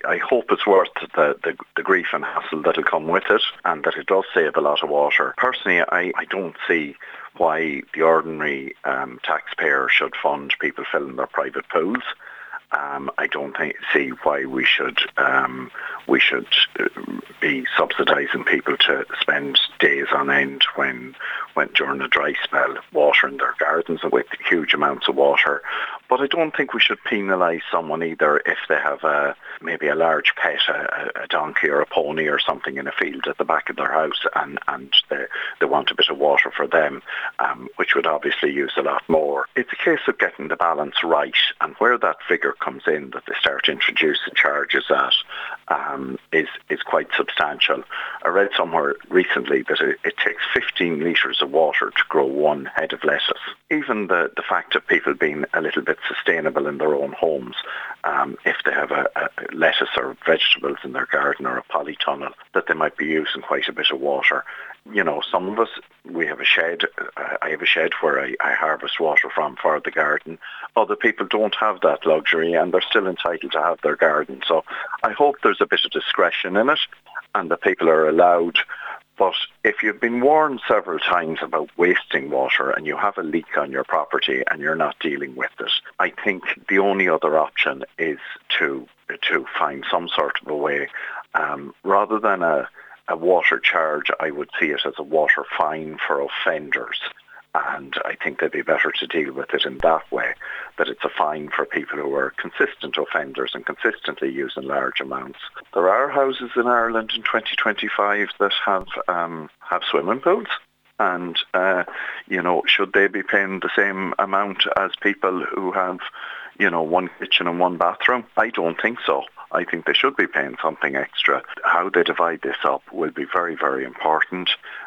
I hope it's worth the grief and hassle that'll come with it, and that it does save a lot of water. Personally, I don't see why the ordinary taxpayer should fund people filling their private pools. I don't see why we should be subsidising people to spend days on end when during a dry spell watering their gardens with huge amounts of water. But I don't think we should penalise someone either if they have maybe a large pet, a donkey or a pony or something in a field at the back of their house, and they want a bit of water for them, which would obviously use a lot more. It's a case of getting the balance right, and where that figure comes in that they start introducing charges at is quite substantial. I read somewhere recently that it takes 15 litres of water to grow one head of lettuce. Even the fact of people being a little bit sustainable in their own homes, if they have a lettuce or vegetables in their garden or a polytunnel, that they might be using quite a bit of water. You know, some of us, we have a shed. I have a shed where I harvest water from for the garden. Other people don't have that luxury, and they're still entitled to have their garden. So I hope there's a bit of discretion in it, and that people are allowed. But if you've been warned several times about wasting water and you have a leak on your property and you're not dealing with it, I think the only other option is to find some sort of a way, rather than a water charge. I would see it as a water fine for offenders. And I think they'd be better to deal with it in that way, that it's a fine for people who are consistent offenders and consistently using large amounts. There are houses in Ireland in 2025 that have swimming pools. And, should they be paying the same amount as people who have, one kitchen and one bathroom? I don't think so. I think they should be paying something extra. How they divide this up will be very, very important.